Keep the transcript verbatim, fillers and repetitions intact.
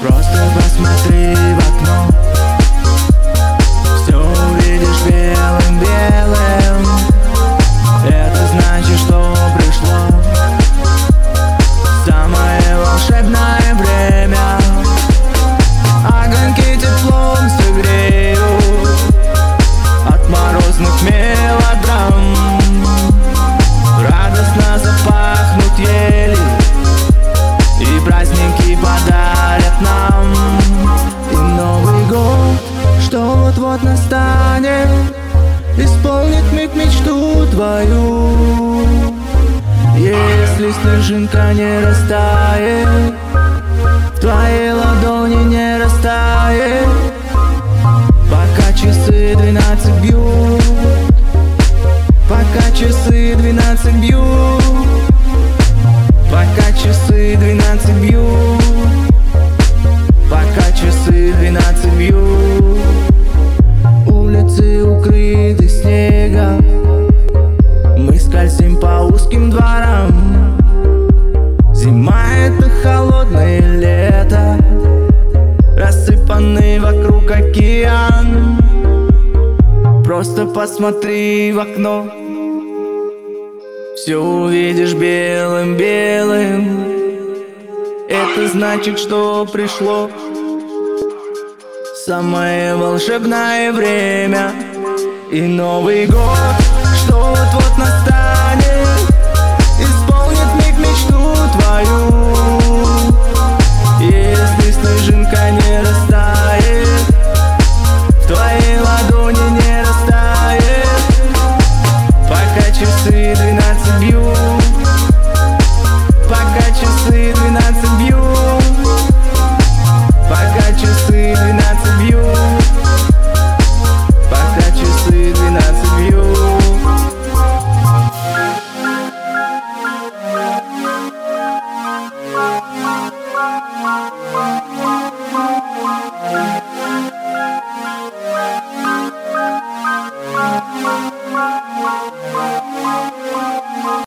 Просто посмотри в окно, все увидишь белым-белым. Это значит, что пришло самое волшебное время. Огоньки теплом согреют от морозных мелодрам. Радостно запахнут ели, и праздники подарят нам. И Новый год, что вот-вот настанет, исполнит миг мечту твою. Если снежинка не растает, в твоей ладони не растает, пока часы двенадцать бьют, пока часы двенадцать бьют, пока часы двенадцать бьют, пока часы двенадцать бьют. Улицы укрыты снегом, мы скользим по узким дворам. Зима — это холодное лето, рассыпанный вокруг океан. Просто посмотри в окно, все увидишь белым-белым. Это значит, что пришло самое волшебное время. И Новый год, что вот-вот настанет, исполнит миг мечту твою. Если снежинка не растает, в твоей ладони не растает, пока часы двенадцать бьют, пока часы двенадцать бьют, пока часы двенадцать бьют, пока часы двенадцать бьют. We'll be right back.